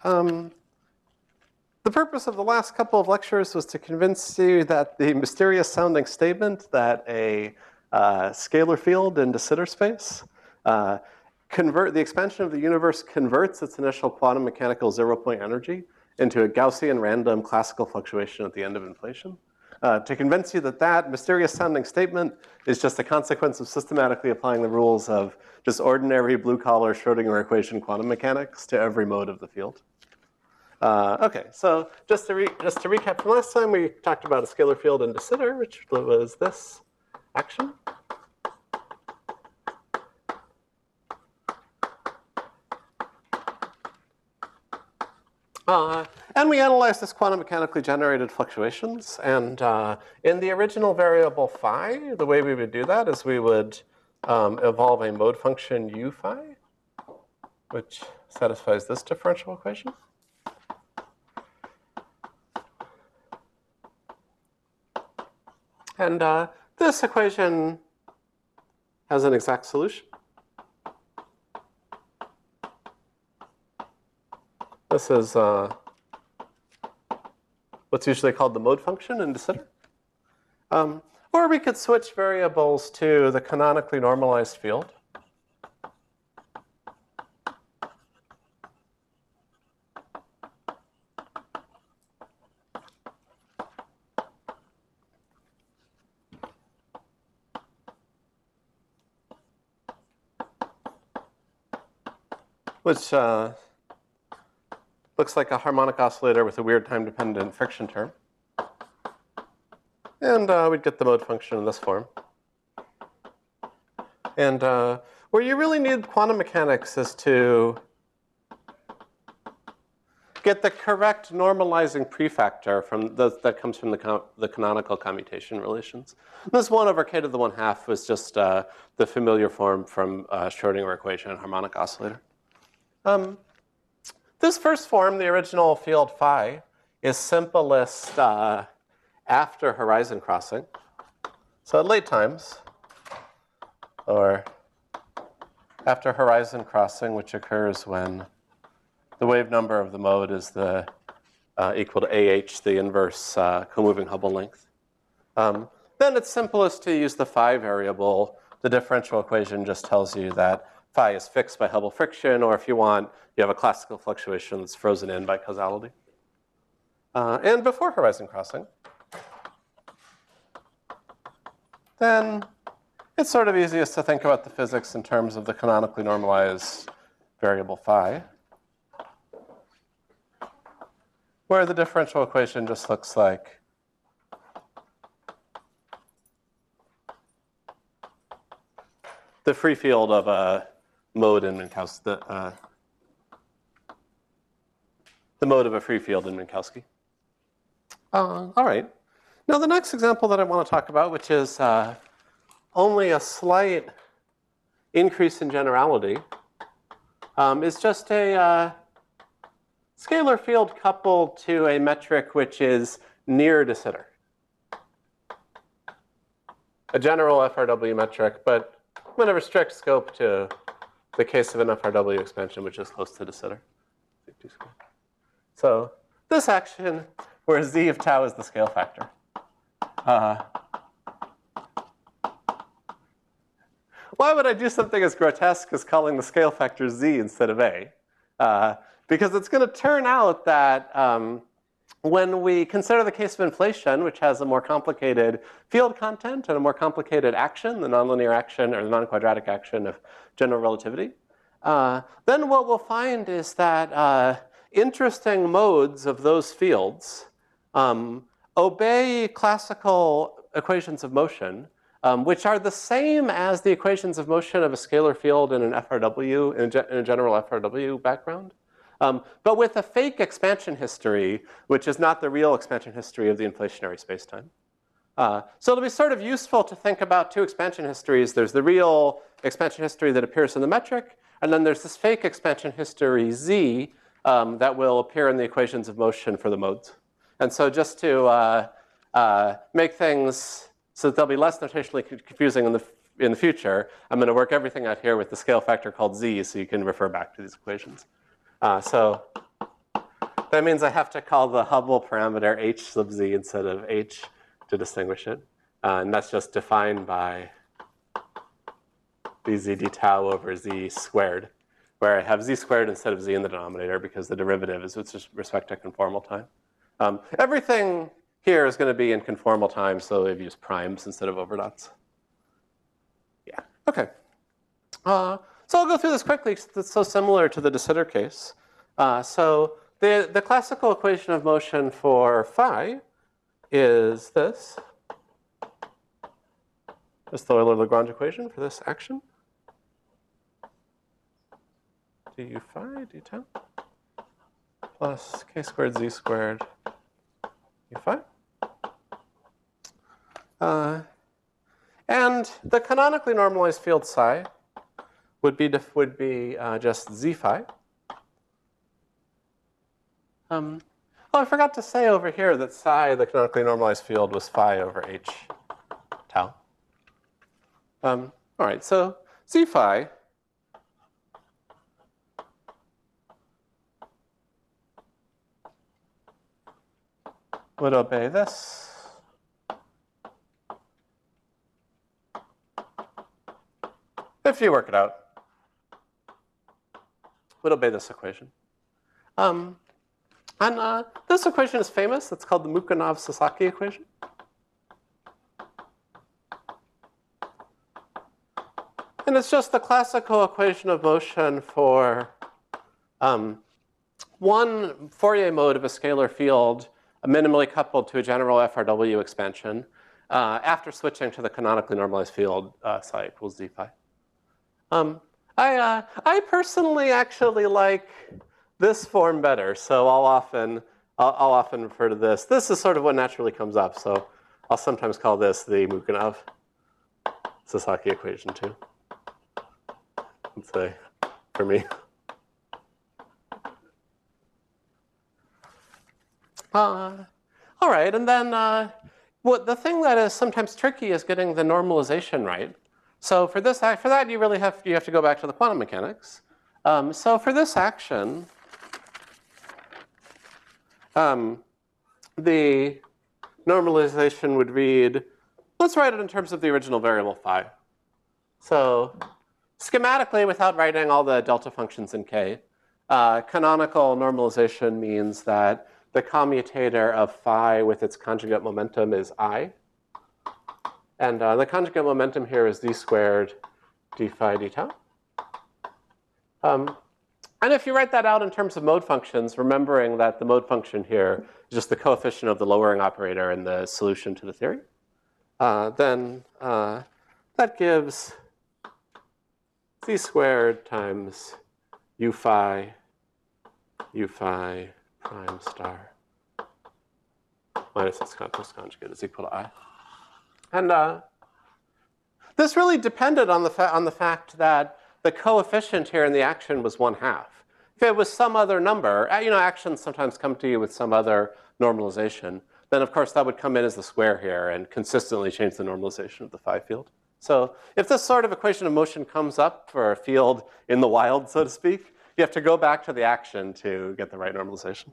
The purpose of the last couple of lectures was to convince you that the mysterious sounding statement that a scalar field in de Sitter space the expansion of the universe converts its initial quantum mechanical zero-point energy into a Gaussian random classical fluctuation at the end of inflation. To convince you that that mysterious sounding statement is just a consequence of systematically applying the rules of just ordinary blue-collar Schrodinger equation quantum mechanics to every mode of the field. Okay, so just to recap from last time, we talked about a scalar field in de Sitter, which was this action. And we analyzed this quantum mechanically generated fluctuations. And in the original variable phi, the way we would do that is we would evolve a mode function u phi, which satisfies this differential equation. And this equation has an exact solution. This is what's usually called the mode function in de Sitter. Or we could switch variables to the canonically normalized field. Which looks like a harmonic oscillator with a weird time-dependent friction term. And we'd get the mode function in this form. And where you really need quantum mechanics is to get the correct normalizing prefactor from that comes from the canonical commutation relations. This 1 over k to the 1/2 was just the familiar form from Schrodinger equation and harmonic oscillator. This first form, the original field phi, is simplest after horizon crossing. So at late times, or after horizon crossing, which occurs when the wave number of the mode is equal to AH, the inverse comoving Hubble length. Then it's simplest to use the phi variable. The differential equation just tells you that phi is fixed by Hubble friction, or if you want, you have a classical fluctuation that's frozen in by causality. And before horizon crossing, then it's sort of easiest to think about the physics in terms of the canonically normalized variable phi, where the differential equation just looks like the free field of a mode in Minkowski, the mode of a free field in Minkowski. All right. Now the next example that I want to talk about, which is only a slight increase in generality, is just a scalar field coupled to a metric which is near de Sitter. A general FRW metric, but I'm going to restrict scope to the case of an FRW expansion, which is close to de Sitter. So this action, where z of tau is the scale factor. Why would I do something as grotesque as calling the scale factor z instead of a? Because it's going to turn out that when we consider the case of inflation, which has a more complicated field content and a more complicated action, the nonlinear action or the non-quadratic action of general relativity, then what we'll find is that interesting modes of those fields obey classical equations of motion, which are the same as the equations of motion of a scalar field in an FRW, in a general FRW background. But with a fake expansion history, which is not the real expansion history of the inflationary spacetime. So it'll be sort of useful to think about two expansion histories. There's the real expansion history that appears in the metric, and then there's this fake expansion history z that will appear in the equations of motion for the modes. And so just to make things so that they'll be less notationally confusing in the future, I'm going to work everything out here with the scale factor called z, so you can refer back to these equations. So That means I have to call the Hubble parameter h sub z instead of h to distinguish it. And that's just defined by dz d tau over z squared, where I have z squared instead of z in the denominator because the derivative is with respect to conformal time. Everything here is going to be in conformal time, so I've used primes instead of overdots. Yeah, okay. So I'll go through this quickly because it's so similar to the de Sitter case. So the classical equation of motion for phi is this. This is the Euler-Lagrange equation for this action. du phi d tau plus k squared z squared u phi. And the canonically normalized field psi would be just z phi. Oh, I forgot to say over here that psi, the canonically normalized field, was phi over h tau. All right, so z phi would obey this. If you work it out, would obey this equation. And this equation is famous. It's called the Mukhanov-Sasaki equation. And it's just the classical equation of motion for one Fourier mode of a scalar field minimally coupled to a general FRW expansion after switching to the canonically normalized field psi equals z phi. I personally actually like this form better, so I'll often refer to this. This is sort of what naturally comes up, so I'll sometimes call this the Mukhanov-Sasaki equation too. Let's say, for me. All right, and then the thing that is sometimes tricky is getting the normalization right. So for that, you really have to go back to the quantum mechanics. So for this action, the normalization would read, let's write it in terms of the original variable phi. So schematically, without writing all the delta functions in K, canonical normalization means that the commutator of phi with its conjugate momentum is I. And the conjugate momentum here is z squared d phi d tau. And if you write that out in terms of mode functions, remembering that the mode function here is just the coefficient of the lowering operator in the solution to the theory, then that gives z squared times u phi prime star minus its complex conjugate is equal to I. And this really depended on the fact that the coefficient here in the action was 1/2. If it was some other number, actions sometimes come to you with some other normalization, then of course that would come in as the square here and consistently change the normalization of the phi field. So if this sort of equation of motion comes up for a field in the wild, so to speak, you have to go back to the action to get the right normalization.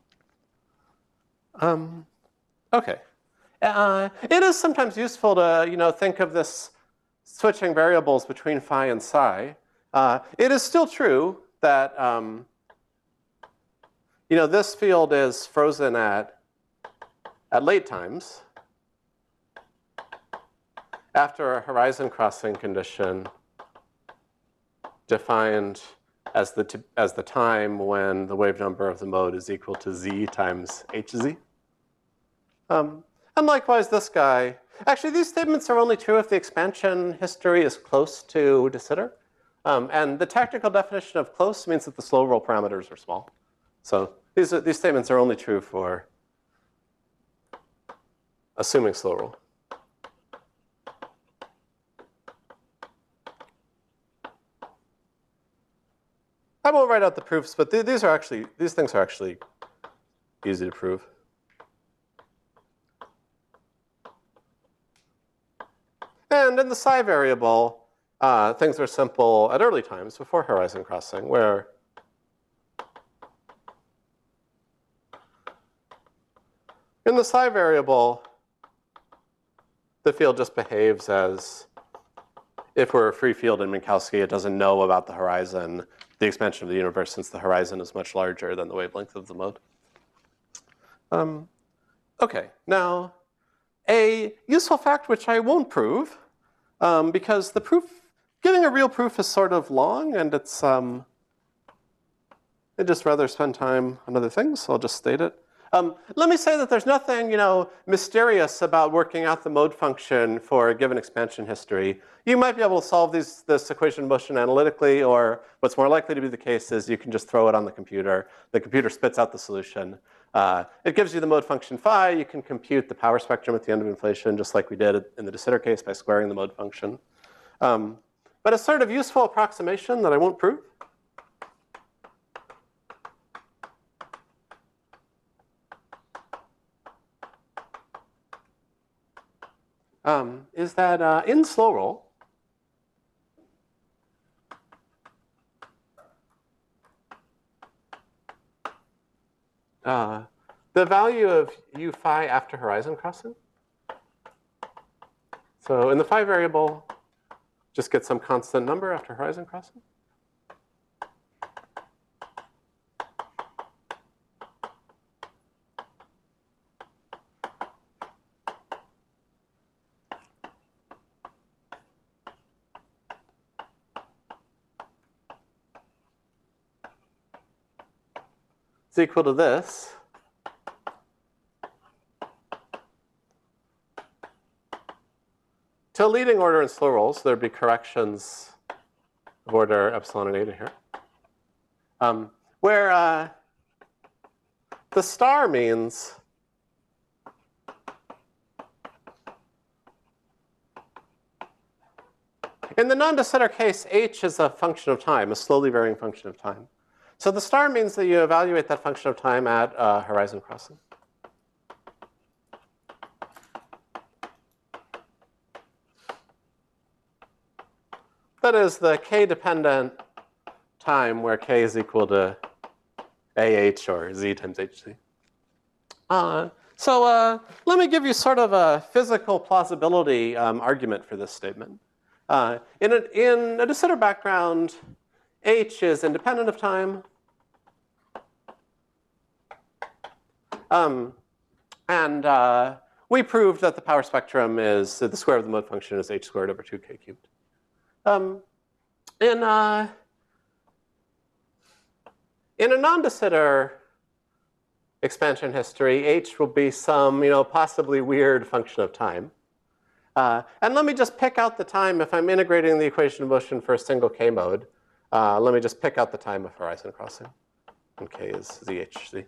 Okay. It is sometimes useful to think of this switching variables between phi and psi. It is still true that this field is frozen at late times after a horizon crossing condition defined as the time when the wave number of the mode is equal to z times hz. And likewise, this guy. Actually, these statements are only true if the expansion history is close to de Sitter. And the technical definition of close means that the slow roll parameters are small. So these statements are only true for assuming slow roll. I won't write out the proofs, but these things are actually easy to prove. And in the psi variable, things are simple at early times before horizon crossing, where In the psi variable, the field just behaves as if we're a free field in Minkowski, it doesn't know about the horizon, the expansion of the universe, since the horizon is much larger than the wavelength of the mode. Okay, now a useful fact which I won't prove, because the proof, giving a real proof is sort of long, and it's, I'd just rather spend time on other things, so I'll just state it. Let me say that there's nothing, mysterious about working out the mode function for a given expansion history. You might be able to solve this equation of motion analytically, or what's more likely to be the case is you can just throw it on the computer. The computer spits out the solution. It gives you the mode function phi. You can compute the power spectrum at the end of inflation, just like we did in the de Sitter case by squaring the mode function. But a sort of useful approximation that I won't prove. Is that in slow roll, the value of u phi after horizon crossing. So in the phi variable, just get some constant number after horizon crossing. Is equal to this. To leading order in slow rolls, there'd be corrections of order epsilon and eta here. Where the star means in the non-de Sitter case, h is a function of time, a slowly varying function of time. So the star means that you evaluate that function of time at horizon crossing. That is the k-dependent time where k is equal to ah or z times hc. So let me give you sort of a physical plausibility argument for this statement. In a de Sitter background, h is independent of time. We proved that the power spectrum is, the square of the mode function is h squared over 2k cubed. In a non-de Sitter expansion history, h will be some, possibly weird function of time. And let me just pick out the time if I'm integrating the equation of motion for a single k mode. Let me just pick out the time of horizon crossing. And k is zhc.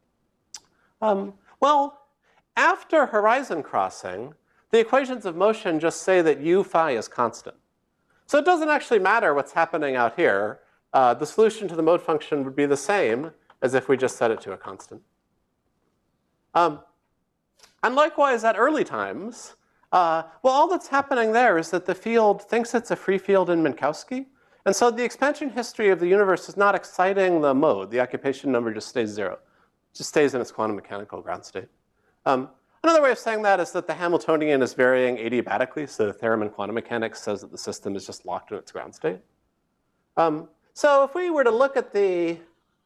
Well, after horizon crossing, the equations of motion just say that u phi is constant. So it doesn't actually matter what's happening out here. The solution to the mode function would be the same as if we just set it to a constant. And likewise, at early times, well, all that's happening there is that the field thinks it's a free field in Minkowski. And so the expansion history of the universe is not exciting the mode. The occupation number just stays 0. It just stays in its quantum mechanical ground state. Another way of saying that is that the Hamiltonian is varying adiabatically. So the theorem in quantum mechanics says that the system is just locked in its ground state. So if we were to look at the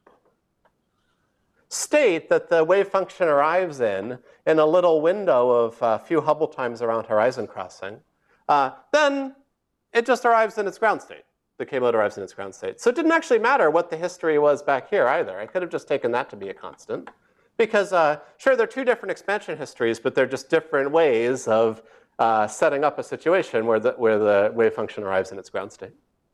state that the wave function arrives in a little window of a few Hubble times around horizon crossing, then it just arrives in its ground state. The k mode arrives in its ground state. So it didn't actually matter what the history was back here either. I could have just taken that to be a constant. Because sure, they're two different expansion histories, but they're just different ways of setting up a situation where the wave function arrives in its ground state.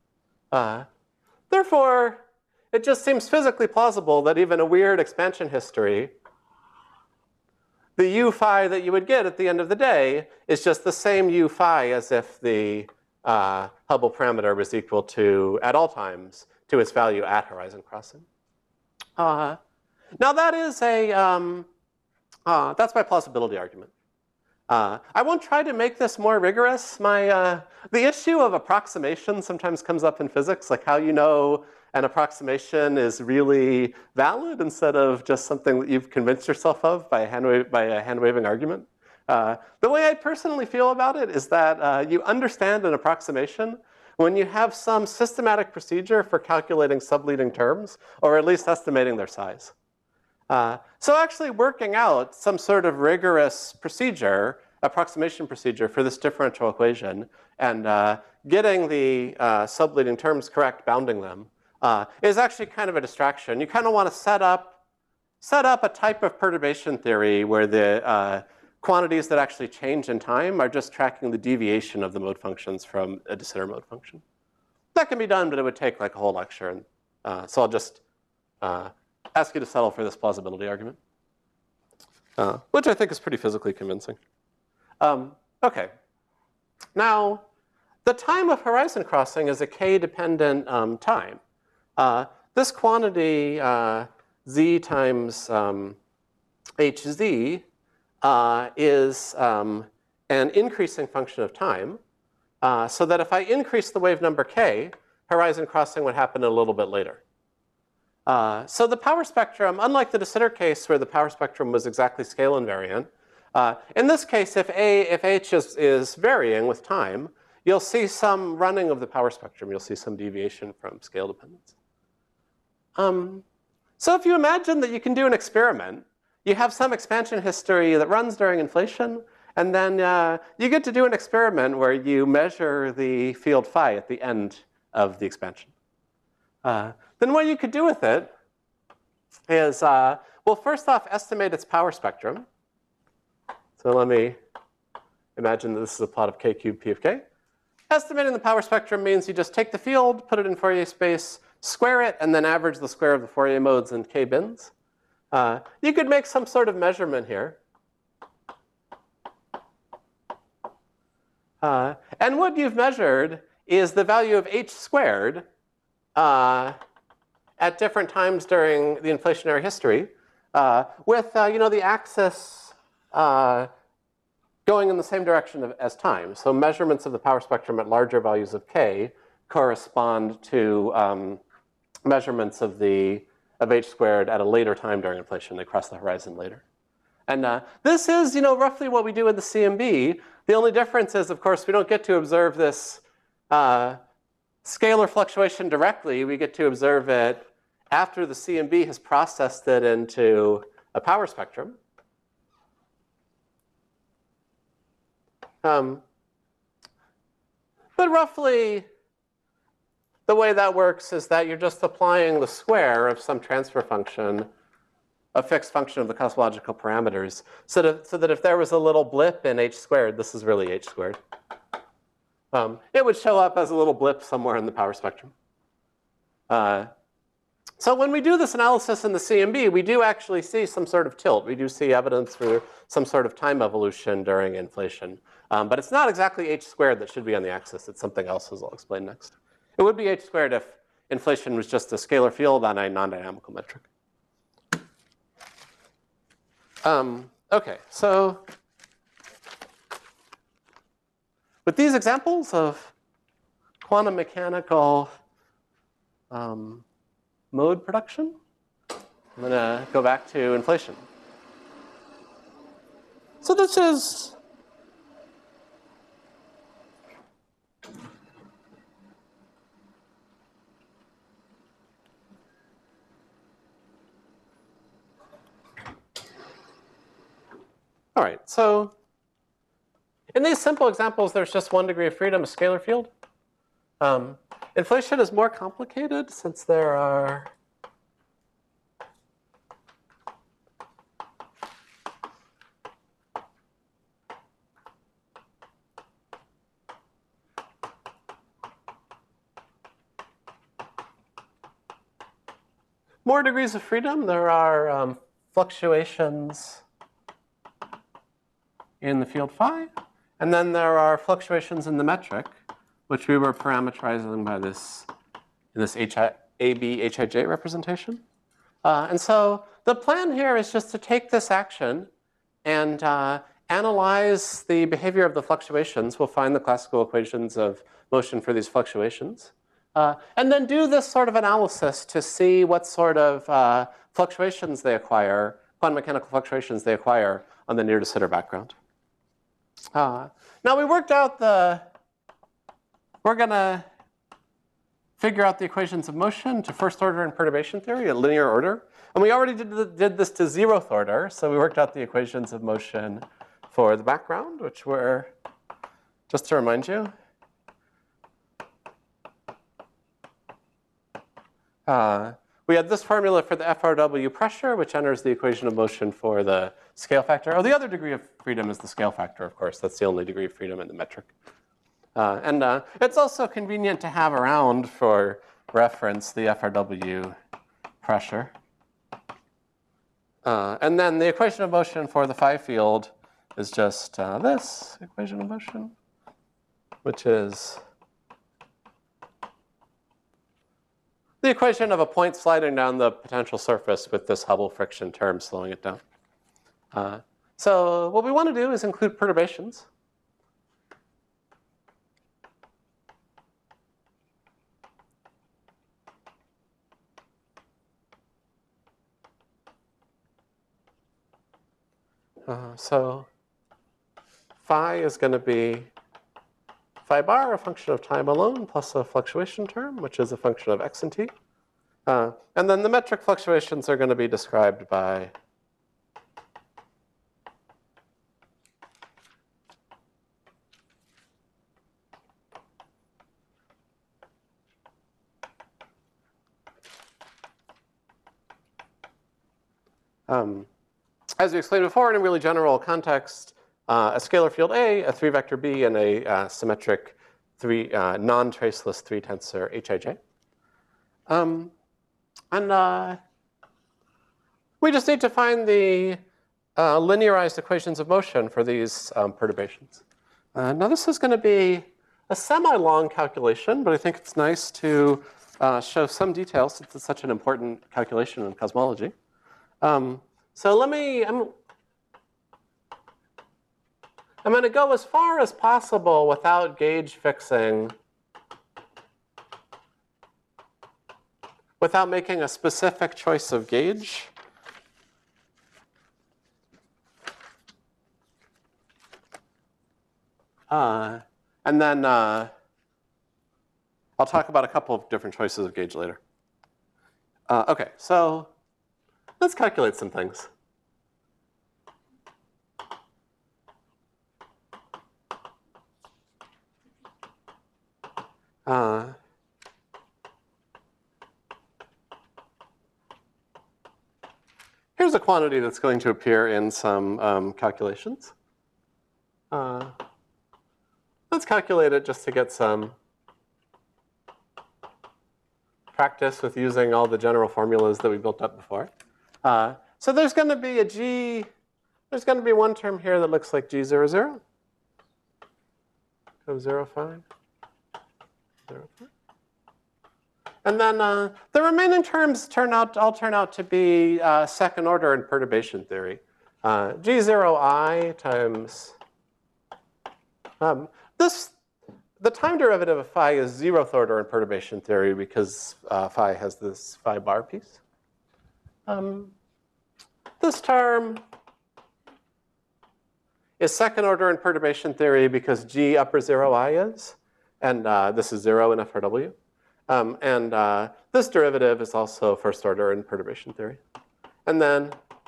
Therefore, it just seems physically plausible that even a weird expansion history, the u phi that you would get at the end of the day is just the same u phi as if the Hubble parameter was equal to, at all times, to its value at horizon crossing. Now that is that's my plausibility argument. I won't try to make this more rigorous. The issue of approximation sometimes comes up in physics, like how you know an approximation is really valid instead of just something that you've convinced yourself of by a hand-waving argument. The way I personally feel about it is that you understand an approximation when you have some systematic procedure for calculating subleading terms, or at least estimating their size. So actually working out some sort of rigorous procedure, approximation procedure for this differential equation, and getting the subleading terms correct, bounding them, is actually kind of a distraction. You kind of want to set up a type of perturbation theory where the quantities that actually change in time are just tracking the deviation of the mode functions from a de Sitter mode function. That can be done, but it would take like a whole lecture. And so I'll just ask you to settle for this plausibility argument, which I think is pretty physically convincing. Okay. Now, the time of horizon crossing is a k-dependent time. This quantity, z times hz, is an increasing function of time, so that if I increase the wave number k, horizon crossing would happen a little bit later. So the power spectrum, unlike the de Sitter case where the power spectrum was exactly scale invariant, in this case, if h is varying with time, you'll see some running of the power spectrum. You'll see some deviation from scale dependence. So if you imagine that you can do an experiment, you have some expansion history that runs during inflation, and then you get to do an experiment where you measure the field phi at the end of the expansion. Then what you could do with it is, well, first off, estimate its power spectrum. So let me imagine that this is a plot of k cubed p of k. Estimating the power spectrum means you just take the field, put it in Fourier space, square it, and then average the square of the Fourier modes in k bins. You could make some sort of measurement here. And what you've measured is the value of h squared at different times during the inflationary history, with the axis going in the same direction as time. So measurements of the power spectrum at larger values of k correspond to measurements of h squared at a later time during inflation. They cross the horizon later. And this is roughly what we do in the CMB. The only difference is, of course, we don't get to observe this scalar fluctuation directly. We get to observe it after the CMB has processed it into a power spectrum. But roughly, the way that works is that you're just applying the square of some transfer function, a fixed function of the cosmological parameters, so that if there was a little blip in h squared, this is really h squared, it would show up as a little blip somewhere in the power spectrum. So when we do this analysis in the CMB, we do actually see some sort of tilt. We do see evidence for some sort of time evolution during inflation. But it's not exactly h squared that should be on the axis. It's something else, as I'll explain next. It would be h squared if inflation was just a scalar field on a non-dynamical metric. Okay, so with these examples of quantum mechanical mode production, I'm going to go back to inflation. So this is all right, so in these simple examples, there's just 1 degree of freedom, a scalar field. Inflation is more complicated since there are more degrees of freedom. There are fluctuations in the field phi, and then there are fluctuations in the metric, which we were parameterizing by this AB Hij representation. And so the plan here is just to take this action and analyze the behavior of the fluctuations. We'll find the classical equations of motion for these fluctuations. And then do this sort of analysis to see what sort of fluctuations they acquire, quantum mechanical fluctuations they acquire on the near de Sitter background. Now we worked out we're going to figure out the equations of motion to first order in perturbation theory at linear order. And we already did this to 0th order, so we worked out the equations of motion for the background, which were, just to remind you, we had this formula for the FRW pressure, which enters the equation of motion for the scale factor. Oh, the other degree of freedom is the scale factor, of course. That's the only degree of freedom in the metric. And it's also convenient to have around for reference the FRW pressure. And then the equation of motion for the phi field is just this equation of motion, which is the equation of a point sliding down the potential surface with this Hubble friction term slowing it down. So what we want to do is include perturbations. So phi is going to be phi bar, a function of time alone, plus a fluctuation term, which is a function of x and t. And then the metric fluctuations are going to be described by as we explained before, in a really general context, a scalar field A, a 3-vector B, and a symmetric non-traceless 3-tensor Hij. And we just need to find the linearized equations of motion for these perturbations. Now this is going to be a semi-long calculation, but I think it's nice to show some details since it's such an important calculation in cosmology. So I'm going to go as far as possible without gauge fixing, without making a specific choice of gauge. And then I'll talk about a couple of different choices of gauge later. OK, so let's calculate some things. Here's a quantity that's going to appear in some calculations. Let's calculate it just to get some practice with using all the general formulas that we built up before. So there's going to be there's going to be one term here that looks like G00. 0, 5, 0, 5. And then the remaining terms all turn out to be second order in perturbation theory. G0I times the time derivative of phi is 0th order in perturbation theory because phi has this phi bar piece. This term is second order in perturbation theory because G upper 0I is, and this is 0 in FRW. And this derivative is also first order in perturbation theory. And then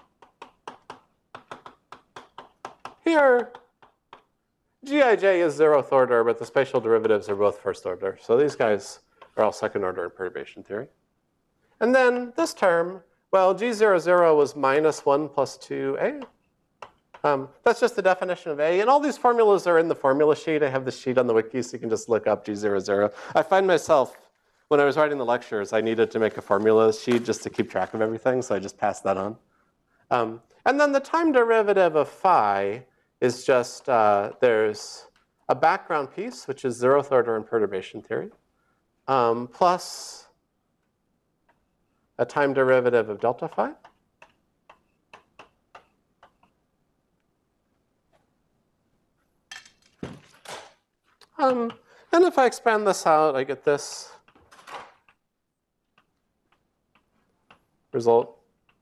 here, Gij is 0th order, but the spatial derivatives are both first order. So these guys are all second order in perturbation theory. And then this term, well, G00 was -1 plus 2a. That's just the definition of A. And all these formulas are in the formula sheet. I have the sheet on the wiki, so you can just look up G00. I find myself, when I was writing the lectures, I needed to make a formula sheet just to keep track of everything, so I just passed that on. And then the time derivative of phi is just, there's a background piece, which is 0th order in perturbation theory, plus a time derivative of delta phi. And if I expand this out, I get this. result.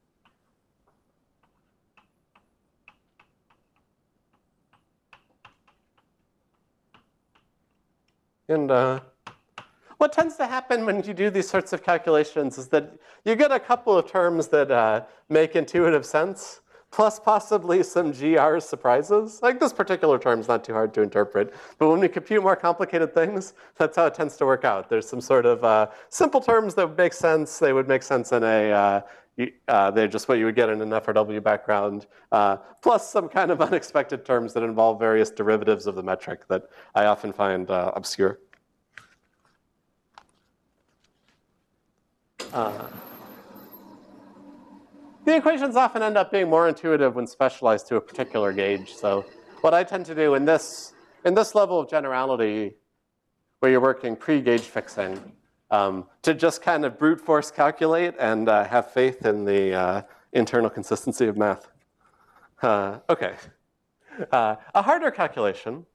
And what tends to happen when you do these sorts of calculations is that you get a couple of terms that make intuitive sense, plus possibly some GR surprises. Like this particular term is not too hard to interpret, but when we compute more complicated things, that's how it tends to work out. There's some sort of simple terms that would make sense. They would make sense in a, they're just what you would get in an FRW background, plus some kind of unexpected terms that involve various derivatives of the metric that I often find obscure. The equations often end up being more intuitive when specialized to a particular gauge. So what I tend to do in this level of generality, where you're working pre-gauge fixing, to just kind of brute force calculate and have faith in the internal consistency of math. Okay. A harder calculation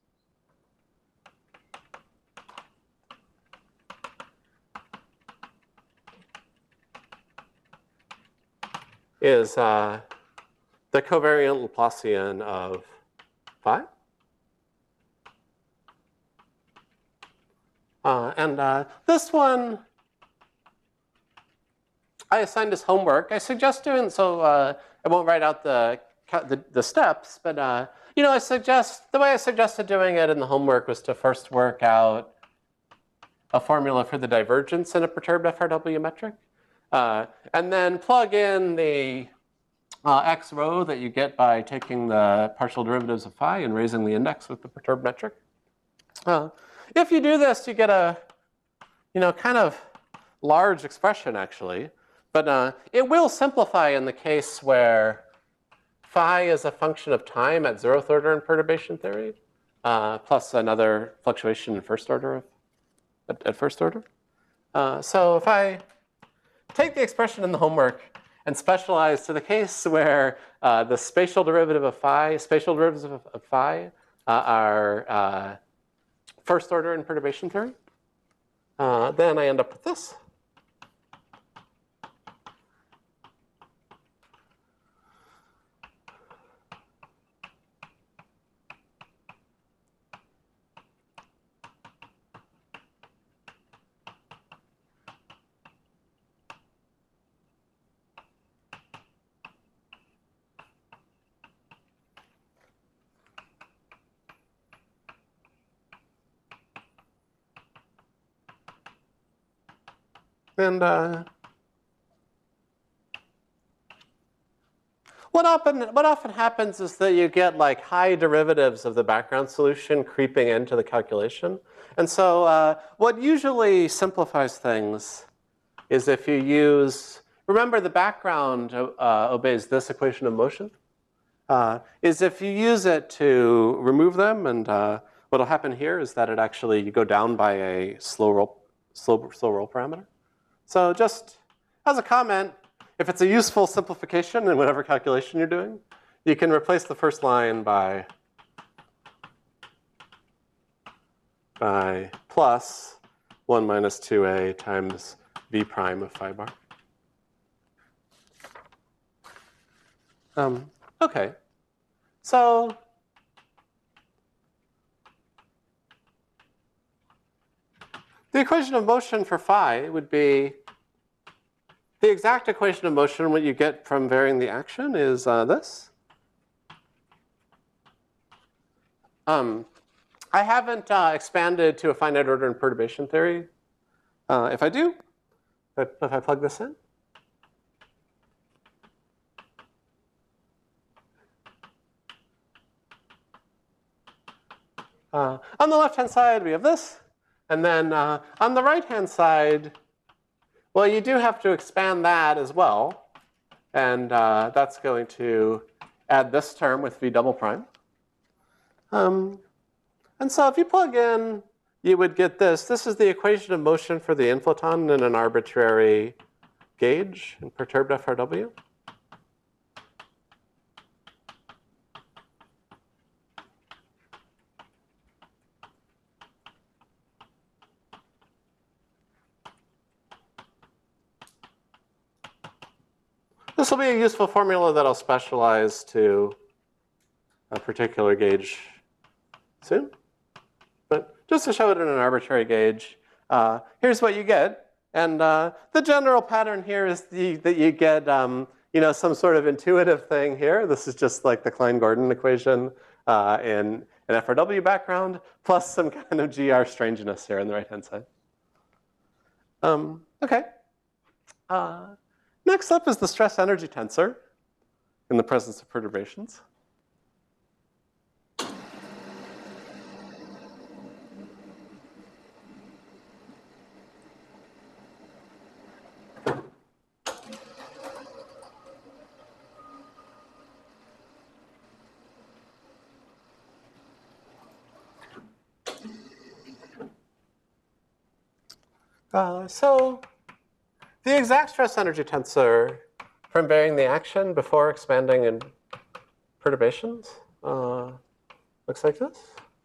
is the covariant Laplacian of phi. This one I assigned as homework. I suggest doing, so I won't write out the steps, but you know, the way I suggested doing it in the homework was to first work out a formula for the divergence in a perturbed FRW metric. And then plug in the x rho that you get by taking the partial derivatives of phi and raising the index with the perturbed metric. If you do this, you get a, you know, kind of large expression actually, but it will simplify in the case where phi is a function of time at 0th order in perturbation theory, plus another fluctuation in first order at first order. So if I take the expression in the homework and specialize to the case where the spatial derivative of phi, are first order in perturbation theory, then I end up with this. And what often happens is that you get like high derivatives of the background solution creeping into the calculation. And so what usually simplifies things is if you use, remember the background obeys this equation of motion, is if you use it to remove them, and what'll happen here is that it actually, you go down by a slow roll parameter. So just as a comment, if it's a useful simplification in whatever calculation you're doing, you can replace the first line by plus 1 minus 2a times v prime of phi bar. Okay, so the equation of motion for phi would be the exact equation of motion. What you get from varying the action is this. I haven't expanded to a finite order in perturbation theory. If I do, if I plug this in, on the left-hand side, we have this. And then on the right-hand side, well, you do have to expand that as well. And that's going to add this term with v double prime. And so if you plug in, you would get this. This is the equation of motion for the inflaton in an arbitrary gauge in perturbed FRW. This will be a useful formula that I'll specialize to a particular gauge soon. But just to show it in an arbitrary gauge, here's what you get. And the general pattern here is that you get some sort of intuitive thing here. This is just like the Klein-Gordon equation in an FRW background, plus some kind of GR strangeness here on the right-hand side. Okay. Next up is the stress energy tensor in the presence of perturbations. So the exact stress energy tensor from varying the action before expanding in perturbations looks like this.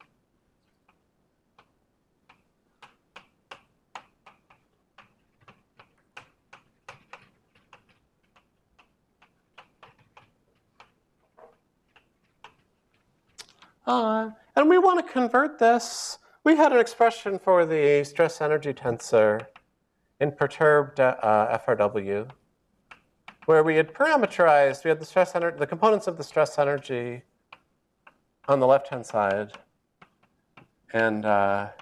And we want to convert this. We had an expression for the stress energy tensor in perturbed FRW, where we had parameterized, we had the components of the stress energy on the left-hand side. And on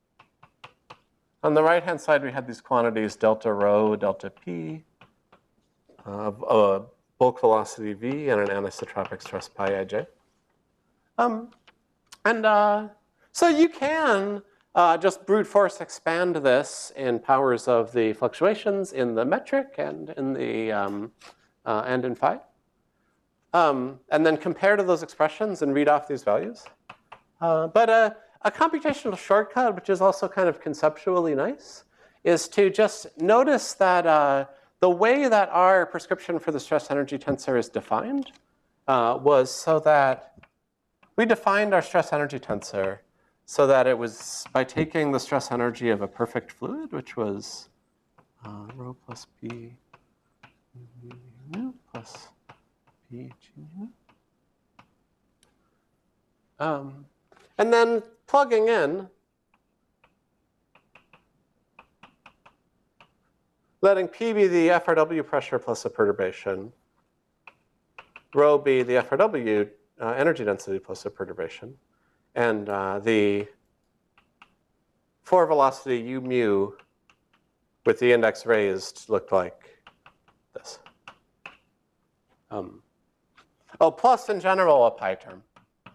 the right-hand side, we had these quantities delta rho, delta p, a bulk velocity v, and an anisotropic stress pi ij. So you can just brute force expand this in powers of the fluctuations in the metric and in the and in phi, and then compare to those expressions and read off these values. But a computational shortcut, which is also kind of conceptually nice, is to just notice that the way that our prescription for the stress energy tensor is defined was so that we defined our stress energy tensor so that it was by taking the stress energy of a perfect fluid, which was rho plus p nu plus p g nu. And then plugging in, letting P be the FRW pressure plus a perturbation, rho be the FRW energy density plus a perturbation, and the for velocity u mu with the index raised looked like this. Plus in general a pi term.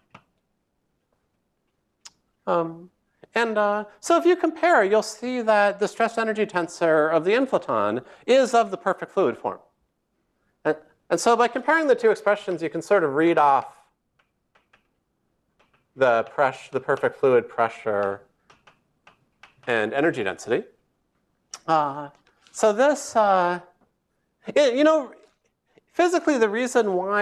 So if you compare, you'll see that the stress energy tensor of the inflaton is of the perfect fluid form. And so by comparing the two expressions, you can sort of read off the perfect fluid pressure and energy density. So this, physically the reason why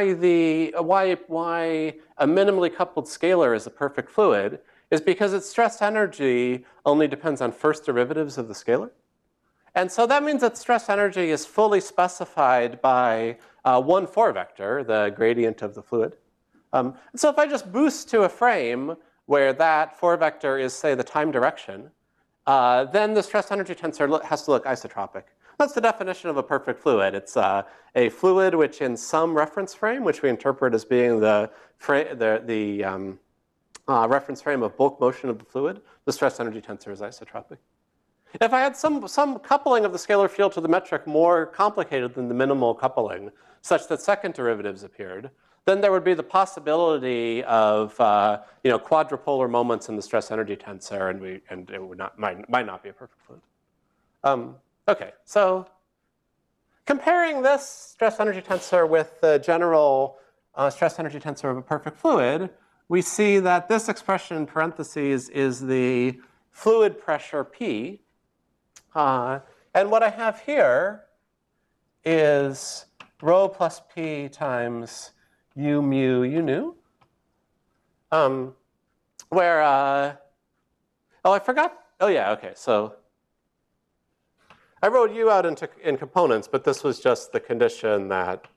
a minimally coupled scalar is a perfect fluid is because its stress energy only depends on first derivatives of the scalar. And so that means that stress energy is fully specified by one 4 vector, the gradient of the fluid. So if I just boost to a frame where that 4 vector is, say, the time direction, then the stress energy tensor has to look isotropic. That's the definition of a perfect fluid. It's a fluid which in some reference frame, which we interpret as being the reference frame of bulk motion of the fluid, the stress energy tensor is isotropic. If I had some coupling of the scalar field to the metric more complicated than the minimal coupling, such that second derivatives appeared, then there would be the possibility of quadrupolar moments in the stress energy tensor, and it would might not be a perfect fluid. Okay, so comparing this stress energy tensor with the general stress energy tensor of a perfect fluid, we see that this expression in parentheses is the fluid pressure P. And what I have here is rho plus P times u mu u nu, where, I forgot, oh yeah, okay, so I wrote u out in components, but this was just the condition that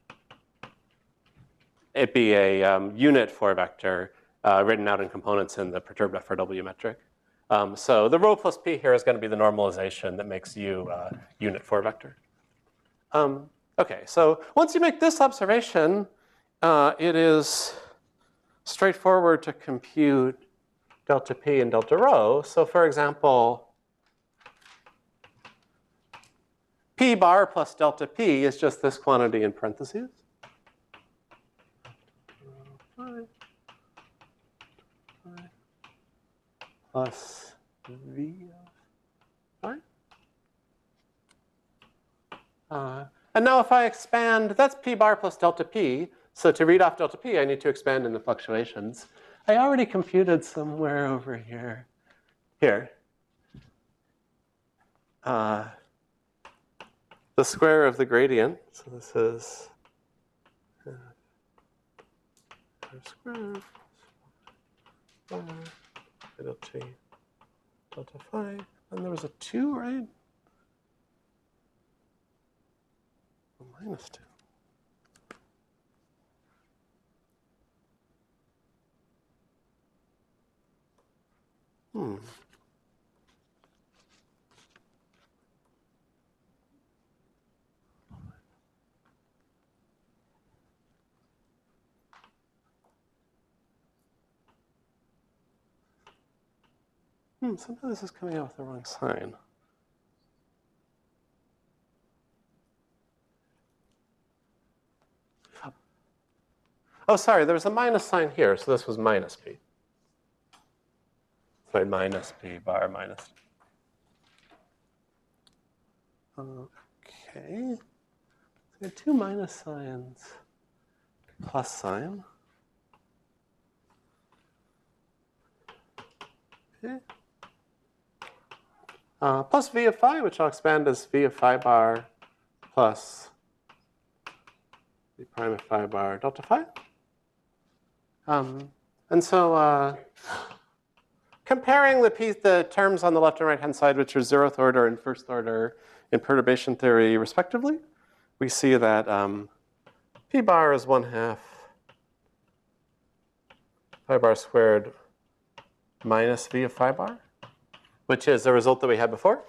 it be a unit 4 vector written out in components in the perturbed FRW metric. So the rho plus p here is going to be the normalization that makes u unit 4 vector. Okay, so once you make this observation, it is straightforward to compute delta p and delta rho. So for example, p bar plus delta p is just this quantity in parentheses. Plus v of phi. And now if I expand, that's p bar plus delta p. So to read off delta p, I need to expand in the fluctuations. I already computed somewhere over here. Here. The square of the gradient. So this is square delta phi. And there was a 2, right? Minus 2. Somehow this is coming out with the wrong sign. Oh, sorry, there was a minus sign here, so this was minus p. So minus p bar minus. Okay. So we have 2 minus signs, plus sign. Okay. Plus v of phi, which I'll expand as v of phi bar plus v prime of phi bar delta phi. And so comparing the terms on the left and right hand side, which are 0th order and 1st order in perturbation theory respectively, we see that p bar is 1/2 phi bar squared minus v of phi bar, which is the result that we had before.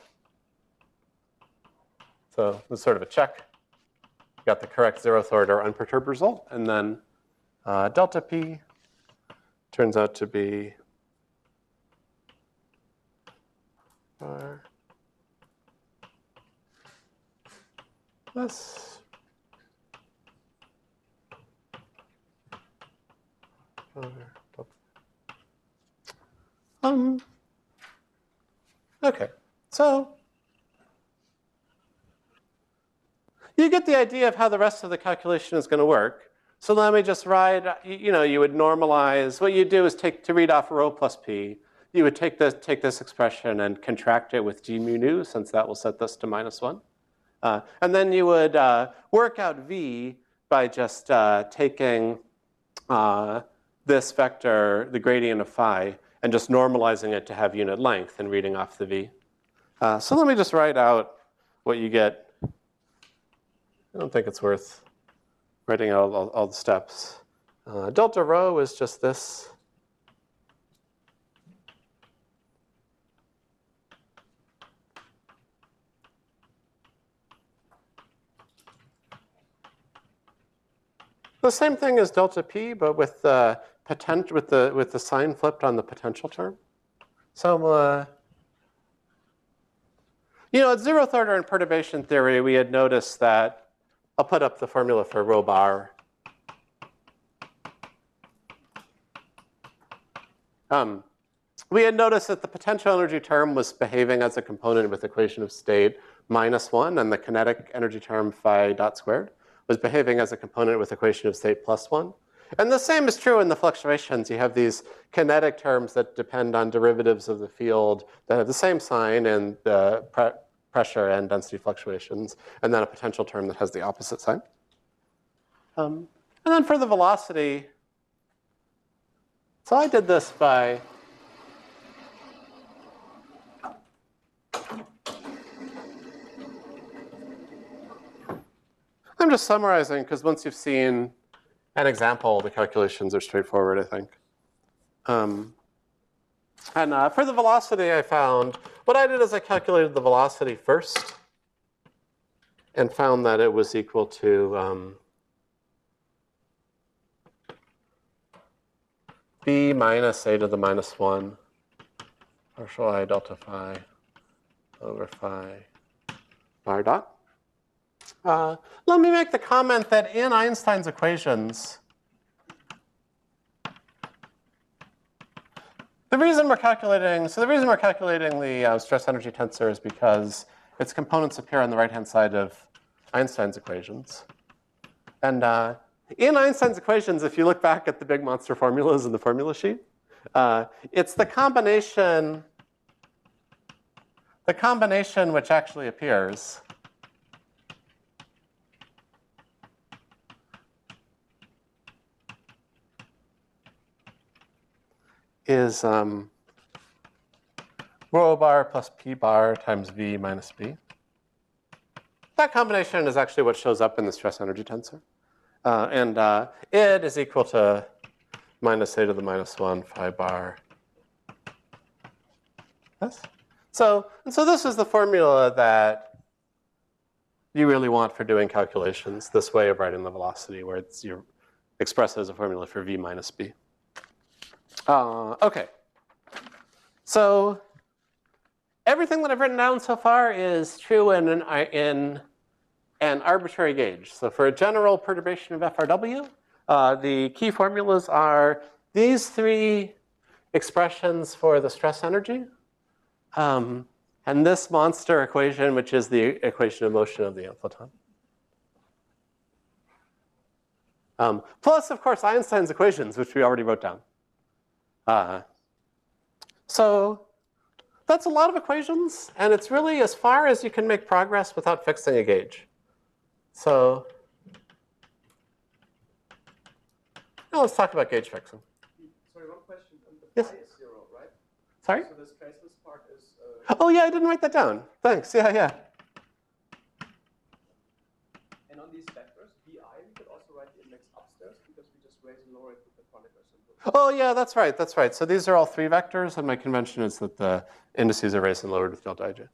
So this is sort of a check. We got the correct 0th order unperturbed result. And then delta p turns out to be bar plus okay, so you get the idea of how the rest of the calculation is going to work. So let me just write, you would normalize. What you do is to read off rho plus p, you would take this expression and contract it with g mu nu, since that will set this to -1. And then you would work out v by just taking this vector, the gradient of phi, and just normalizing it to have unit length and reading off the v. So let me just write out what you get. I don't think it's worth writing out all the steps. Delta rho is just this. The same thing as delta p, but with the with the sign flipped on the potential term. So at 0th order in perturbation theory, we had noticed that. I'll put up the formula for rho bar. We had noticed that the potential energy term was behaving as a component with equation of state -1, and the kinetic energy term phi dot squared was behaving as a component with equation of state +1. And the same is true in the fluctuations. You have these kinetic terms that depend on derivatives of the field that have the same sign in the pressure and density fluctuations, and then a potential term that has the opposite sign. And then for the velocity, so I did this by I'm just summarizing, because once you've seen an example, the calculations are straightforward, I think. And for the velocity, I found, what I did is I calculated the velocity first and found that it was equal to b minus a to the minus 1 partial I delta phi over phi bar dot. Let me make the comment that in Einstein's equations, the reason we're calculating the stress energy tensor is because its components appear on the right-hand side of Einstein's equations. And in Einstein's equations, if you look back at the big monster formulas in the formula sheet, it's the combination which actually appears is rho bar plus p bar times v minus b. That combination is actually what shows up in the stress energy tensor. And it is equal to minus a to the minus 1 phi bar. Yes? So this is the formula that you really want for doing calculations, this way of writing the velocity, where you're expressed as a formula for v minus b. Okay. So everything that I've written down so far is true in an arbitrary gauge. So for a general perturbation of FRW, the key formulas are these three expressions for the stress energy, and this monster equation, which is the equation of motion of the amphoton. Plus, of course, Einstein's equations, which we already wrote down. So that's a lot of equations, and it's really as far as you can make progress without fixing a gauge. So now let's talk about gauge fixing. Sorry, one question. The yes. Pi is 0, right? Sorry? So this traceless part is... Oh, yeah, I didn't write that down. Thanks. Yeah. And on these vectors, vi, we could also write the index upstairs because we just raise and lower it with the Kronecker symbol. Oh, yeah, that's right. So these are all three vectors, and my convention is that the indices are raised and lowered with delta ij.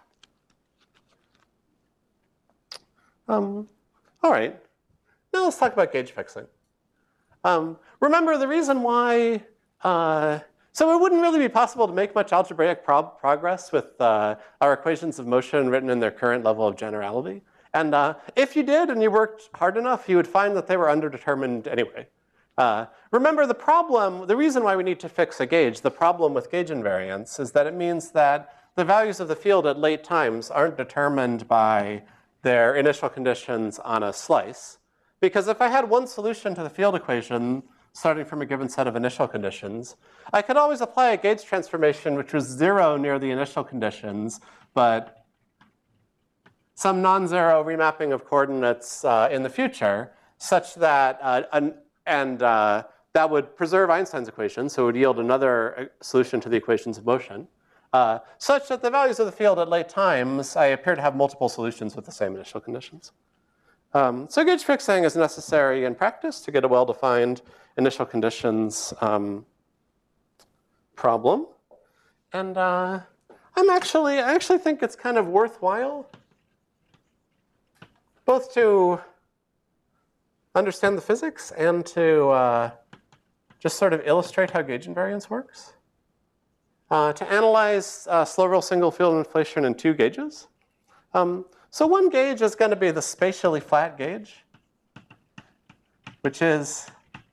All right. Now let's talk about gauge fixing. Remember the reason why, so it wouldn't really be possible to make much algebraic progress with our equations of motion written in their current level of generality. And if you did and you worked hard enough, you would find that they were underdetermined anyway. Remember the reason why we need to fix a gauge, the problem with gauge invariance, is that it means that the values of the field at late times aren't determined by their initial conditions on a slice. Because if I had one solution to the field equation starting from a given set of initial conditions, I could always apply a gauge transformation which was 0 near the initial conditions, but some non-zero remapping of coordinates in the future, such that, that would preserve Einstein's equation, so it would yield another solution to the equations of motion. Such that the values of the field at late times, I appear to have multiple solutions with the same initial conditions. So gauge fixing is necessary in practice to get a well-defined initial conditions problem. And I actually think it's kind of worthwhile both to understand the physics and to just sort of illustrate how gauge invariance works. To analyze slow roll single field inflation in two gauges. So one gauge is going to be the spatially flat gauge, which is,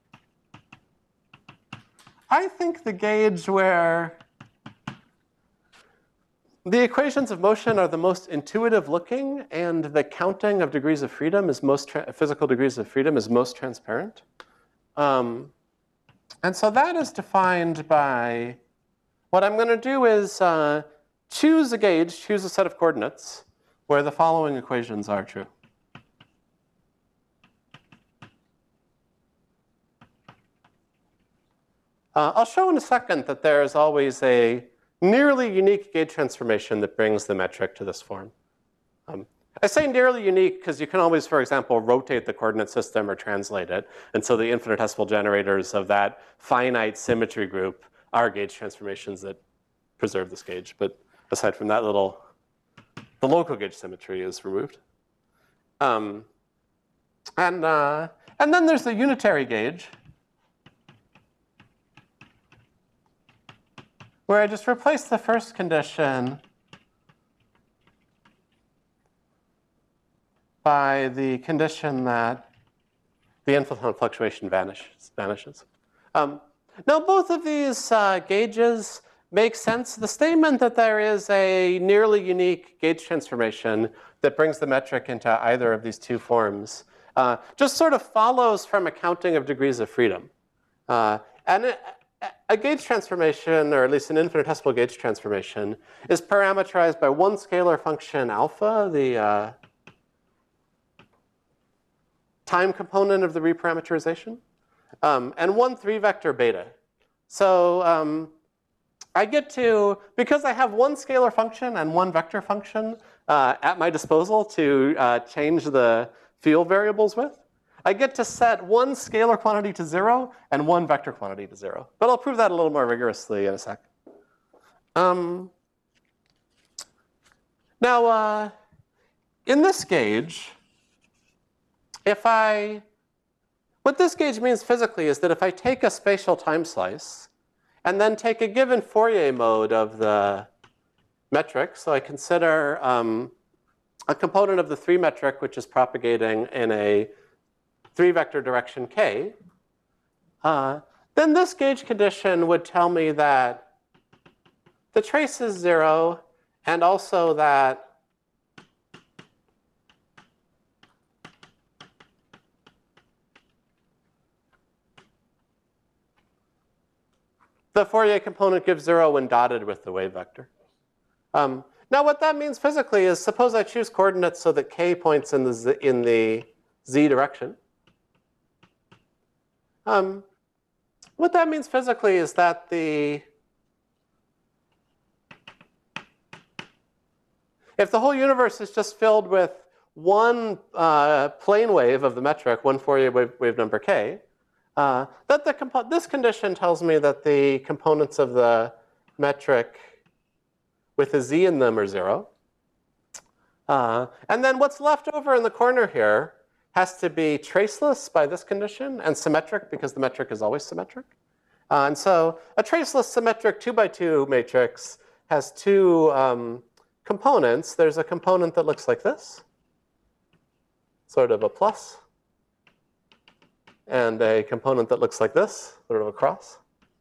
I think, the gauge where the equations of motion are the most intuitive looking and the counting of degrees of freedom is physical degrees of freedom is most transparent. And so that is defined by, what I'm going to do is choose a gauge, choose a set of coordinates where the following equations are true. I'll show in a second that there is always a nearly unique gauge transformation that brings the metric to this form. I say nearly unique because you can always, for example, rotate the coordinate system or translate it. And so the infinitesimal generators of that finite symmetry group are gauge transformations that preserve this gauge. But aside from that the local gauge symmetry is removed. And then there's the unitary gauge, where I just replace the first condition by the condition that the inflaton fluctuation vanishes. Now, both of these gauges make sense. The statement that there is a nearly unique gauge transformation that brings the metric into either of these two forms just sort of follows from a counting of degrees of freedom. And a gauge transformation, or at least an infinitesimal gauge transformation, is parameterized by one scalar function alpha, the time component of the reparameterization, and one 3-vector beta. So I get to, because I have one scalar function and one vector function at my disposal to change the field variables with, I get to set one scalar quantity to 0 and one vector quantity to 0. But I'll prove that a little more rigorously in a sec. Now, in this gauge, what this gauge means physically is that if I take a spatial time slice and then take a given Fourier mode of the metric, so I consider a component of the 3 metric which is propagating in a 3-vector direction k, then this gauge condition would tell me that the trace is 0 and also that the Fourier component gives 0 when dotted with the wave vector. Now, what that means physically is, suppose I choose coordinates so that k points in the z direction. What that means physically is that if the whole universe is just filled with one plane wave of the metric, one Fourier wave number k, this condition tells me that the components of the metric with a z in them are 0. And then what's left over in the corner here has to be traceless by this condition and symmetric because the metric is always symmetric. And so a traceless symmetric 2x2 matrix has two components. There's a component that looks like this, sort of a plus, and a component that looks like this, sort of a cross.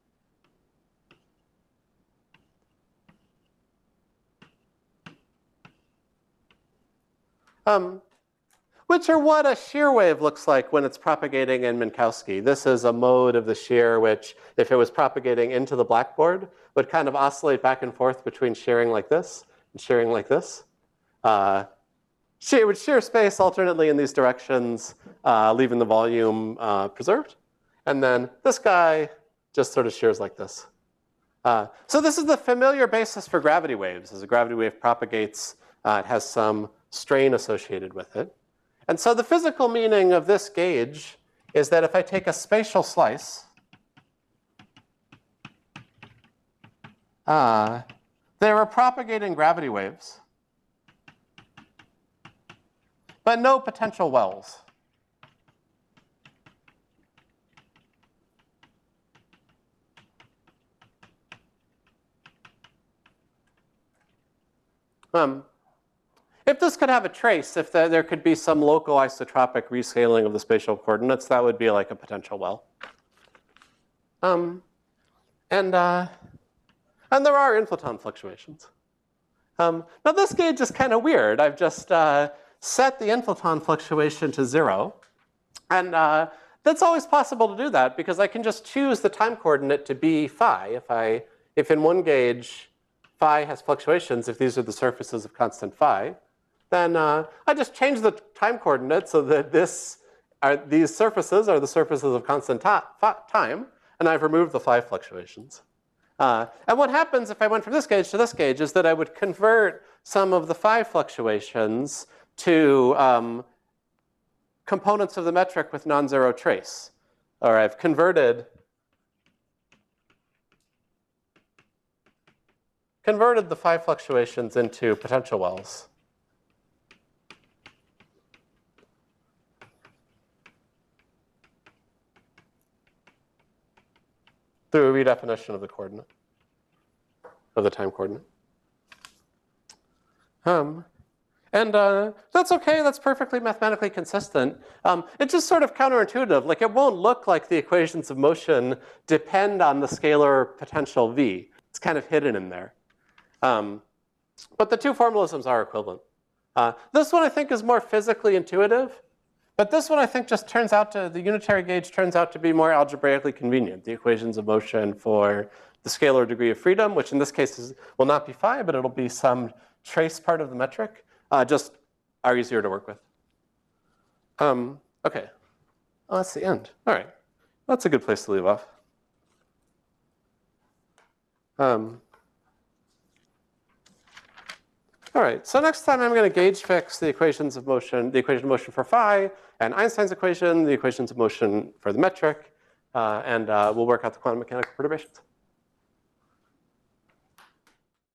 Which are what a shear wave looks like when it's propagating in Minkowski. This is a mode of the shear which, if it was propagating into the blackboard, would kind of oscillate back and forth between shearing like this and shearing like this. It would shear space alternately in these directions, leaving the volume preserved. And then this guy just sort of shears like this. So this is the familiar basis for gravity waves. As a gravity wave propagates, it has some strain associated with it. And so the physical meaning of this gauge is that if I take a spatial slice, there are propagating gravity waves, but no potential wells. If this could have a trace, if there could be some local isotropic rescaling of the spatial coordinates, that would be like a potential well. And there are inflaton fluctuations. Now this gauge is kind of weird. I've just set the inflaton fluctuation to 0. And that's always possible to do that because I can just choose the time coordinate to be phi. If in one gauge phi has fluctuations, if these are the surfaces of constant phi, then I just change the time coordinate so that these surfaces are the surfaces of constant time, and I've removed the phi fluctuations. And what happens if I went from this gauge to this gauge is that I would convert some of the phi fluctuations to components of the metric with non-zero trace. Or I've converted the phi fluctuations into potential wells. Through a redefinition of the coordinate, of the time coordinate. That's okay, that's perfectly mathematically consistent. It's just sort of counterintuitive. Like, it won't look like the equations of motion depend on the scalar potential V. It's kind of hidden in there. But the two formalisms are equivalent. This one I think is more physically intuitive, but this one I think just turns out to, the unitary gauge turns out to be more algebraically convenient. The equations of motion for the scalar degree of freedom, which in this case will not be phi, but it'll be some trace part of the metric, just are easier to work with. Okay, oh, that's the end. All right, that's a good place to leave off. All right, so next time I'm going to gauge fix the equations of motion, the equation of motion for phi, and Einstein's equation, the equations of motion for the metric, and we'll work out the quantum mechanical perturbations.